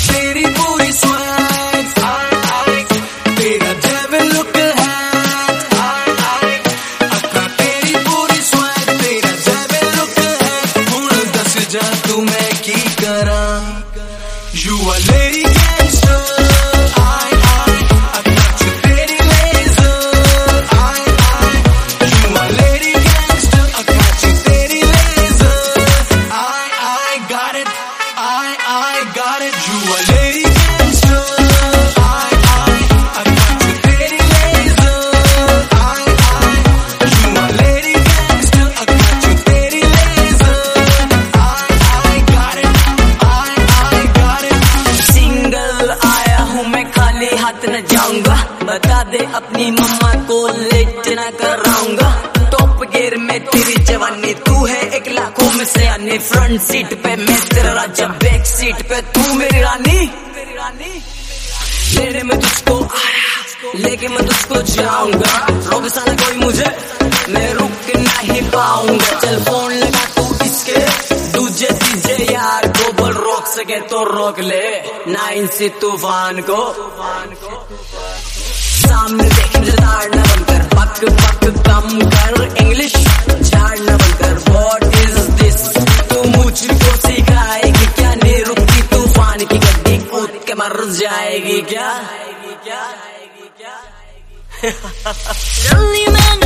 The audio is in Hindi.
तेरी पूरी स्वैग, तेरा जेब लुक है, अक्खा तेरी पूरी स्वैग, तेरा जेब लुक है। हुण दस जा तू मैं की करा, यू आर लेडी गैंगस्टर, न जाऊंगा, बता दे अपनी मम्मा को लेट न कराऊंगा। टॉप गियर में तेरी जवानी, तू है एक लाखों में से आने। फ्रंट सीट पे मैं तेरा राजा, बैक सीट पे तू मेरी रानी। लेने में तुझको आया, लेके मैं तुझको जाऊंगा। रोक साला कोई मुझे, मैं रुक नहीं पाऊंगा। चल फोन लगा तू इसके दूजे तीजे यार को, बोल रोक सके तो रोक ले 9 से तूफान को। सामने देख दाढ़ न बनकर, पक पक कम कर, इंग्लिश झाड़ न बनकर। What is this? तू मुझको सिखाएगी क्या? नहीं रुकती तूफान की गड्डी, कूद के मर जाएगी क्या?